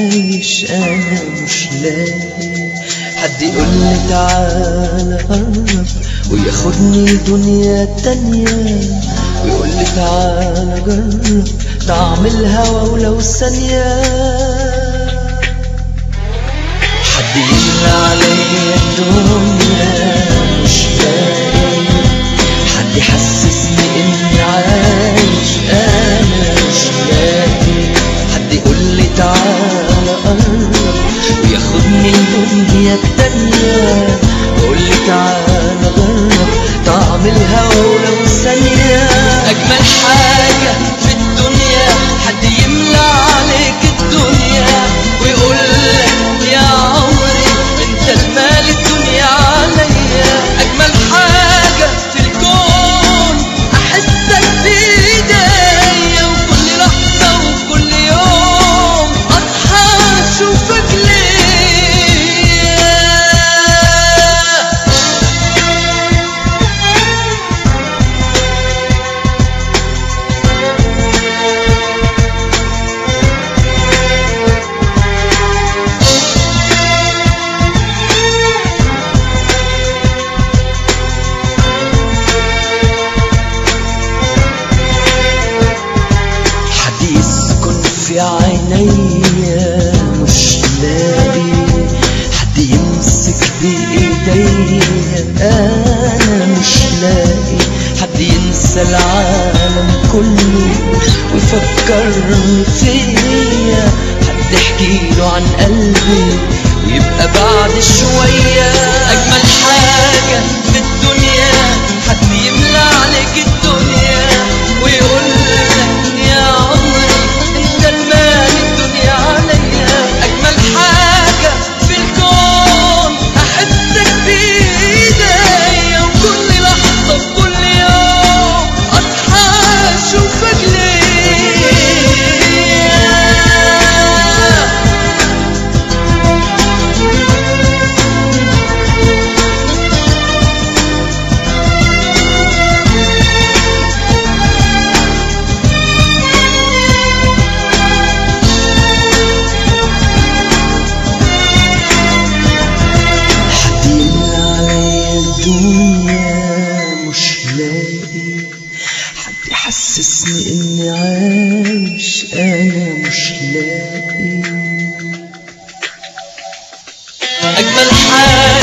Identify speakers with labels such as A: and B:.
A: عايش أنا مش لاقي حد يقولي تعالى قرب وياخدني دنيا تانية، ويقولي تعالى جرب طعم الهوى ولو ثانية. حد يملى عليا الدنيا مش لاقي حد يحسسني اني عايش انا مش لاقي حد يقولي تعالى قرب وياخدني الدنيا التانية، ويقولي تعالى جرب طعم الهوى ولو ثانية. اجمل حاجة في الدنيا حد يملى عليك الدنيا ويقولك يا عمري انت المال الدنيا عليا. اجمل حاجة في الكون احسك بايديا، وكل لحظة وكل يوم اصحى اشوفك ليا. في عينيا مش لاقي حد يمسك بايديا، انا مش لاقي حد ينسى العالم كله ويفكرني فيا، حد يحكيله عن قلبي ويبقى بعد شوية. اجمل حاجة في الدنيا حد يملى عليك الدنيا ويقولك يا عمري انت المال الدنيا عليا. اجمل حاجة في الكون احسك بايديا، وكل لحظة وكل يوم اصحى اشوفك ليا. مش لاقي حد يحسسني اني عايش انا مش لاقي. اجمل حاجة